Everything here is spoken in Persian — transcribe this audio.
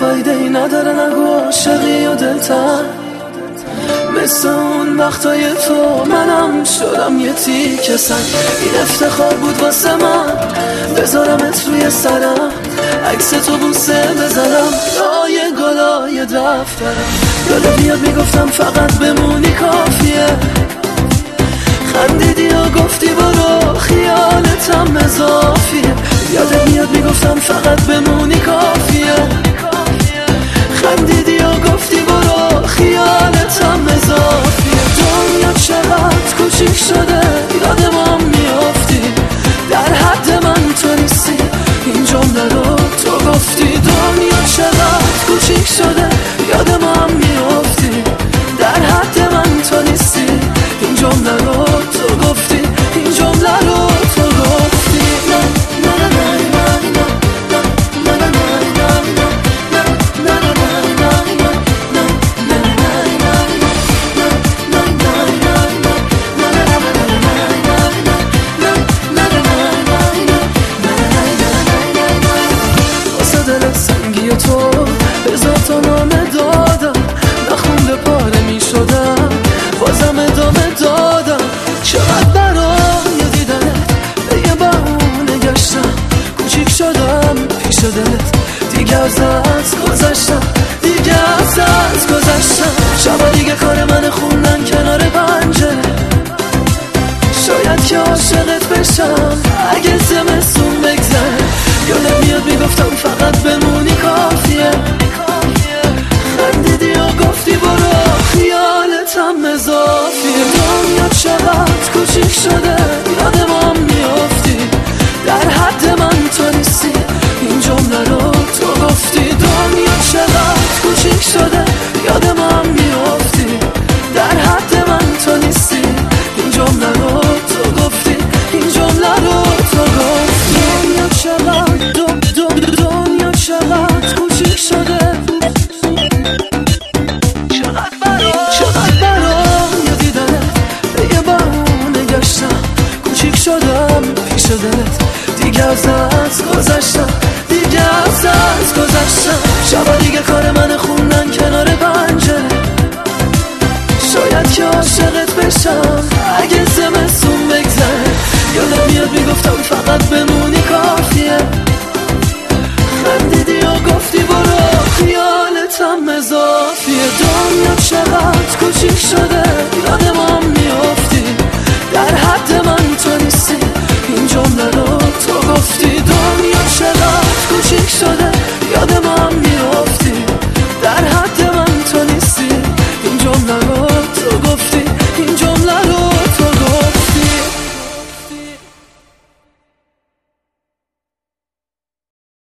فایده ای نداره نگو عاشقی و دلتن، مثل اون وقتای تو منم شدم یه تیکه سنگ. این افتخار بود واسه من بذارمت روی سرم، عکس تو بوسه بزنم لای گلای دفترم. یادت میاد میگفتم فقط بمونی کافیه، خندیدی و گفتی برو خیالتم اضافیه. یادت میاد میگفتم فقط بمونی کافیه، خندیدی و گفتی برو خیالتم اضافیه. دنیا چقدر کوچیک شده یاد ما میافتی، در حد من تو نیستی این جمله رو تو گفتی. دنیا چقدر کوچیک شده یاد ما میافتی، در حد من تو نیستی این جمله رو تو گفتی، این جمله رو تو گفتی. تو هزار تا نامه دادم نخونده پاره می شدم، بازم ادامه دادم. چقدر برای دیدنت به یه بهونه گشتم، کوچیک شدم پیش دلت دیگه ازت گذشتم، دیگه ازت گذشتم. شبا دیگه کار من خوندن کنار پنجره، شاید که عاشقت بشم اگه زمستون بگذره. یادت میاد میگفتم فقط بمونی کافیه، خندیدی و گفتی برو خیالتم اضافیه. دنیا چقدر کوچیک شده یاد ما میافتی، در حد من تو نیستی این جمله رو تو گفتی. دنیا چقدر کوچیک شده یاد ما میافتی، در حد من تو نیستی این جمله رو تو گفتی، این جمله رو تو گفتی. دنیا چقدر دنیا چقدر کوچیک شده، چقدر برای دیدنت به یه بهونه گشتم، کوچیک شدم پیش دلت دیگه ازت گذشتم، دیگه ازت گذشتم. شبا دیگه کار من خوندن کنار پنجره، شاید که عاشقت بشم اگه زمستون بگذره. یادم میاد میگفتم فقط بمونی کافیه، خندیدی و گفتی برو خیالتم اضافیه. دنیا چقدر کوچیک شده یاد ما